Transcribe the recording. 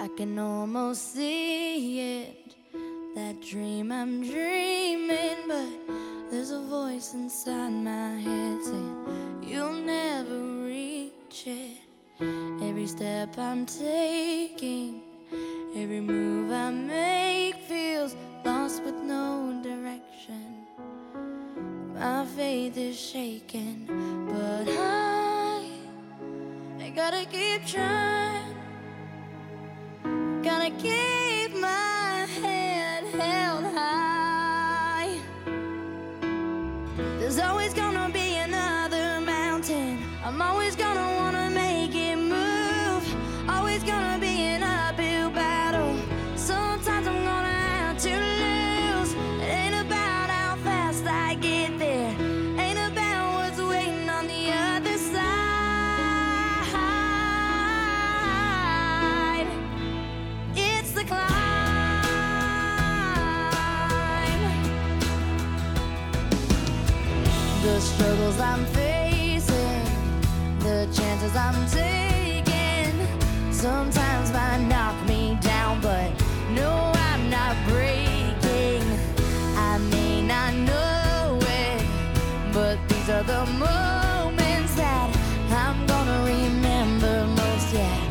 can almost see it, that dream I'm dreaming, but there's a voice inside my head saying you'll never reach it. Every step I'm taking, every move I make feels lost with no direction. My faith is shaken, but I gotta keep trying. Gotta keep my head held high. There's always gonna be another mountain. I'm always gonna wanna make it move. Always gonna be an uphill battle. Sometimes I'm gonna have to lose. It ain't about how fast I get there, ain't about what's waiting on the other side. It's the climb. The struggles I'm facing, the chances I'm taking, sometimes might knock me down, but no, I'm not breaking. I may not know it, but these are the moments that I'm gonna remember most, yeah.